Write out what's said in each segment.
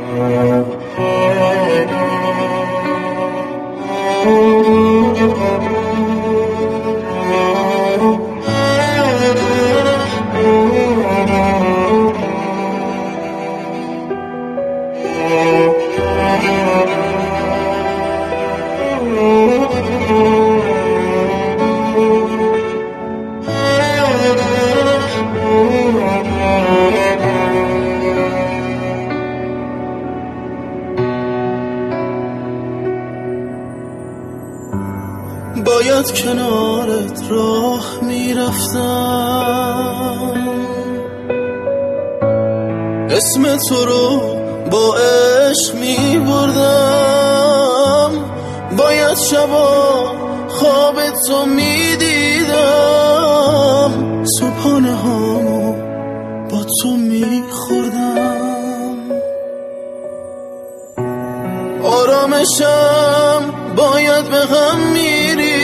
باید کنارت راه میرفتم، اسم تو رو با عشق میبردم، باید شبا خواب تو میدیدم، صبحانه هامو با تو میخوردم، آرامشم باید به هم میریخت،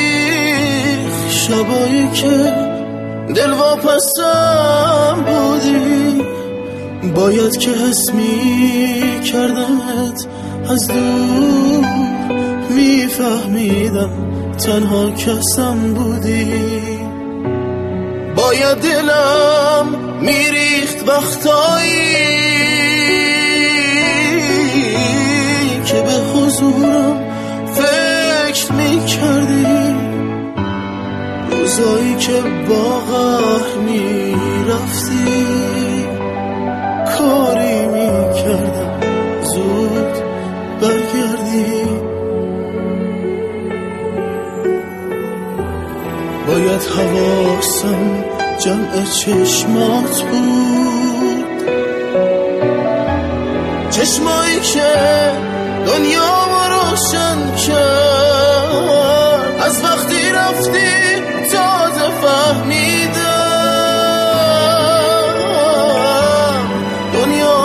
شبایی که دل واپسم بودی، باید که حس میکردمت از دور، میفهمیدم تنها کسم بودی، باید دلم میریخت وقتایی که به حضورم فکر میکردی، روزایی که با قهر میرفتی، کاری میکردم زود برگردی، باید حواسم جمع چشمات بود، چشمایی که دنیا ما روشن کرد،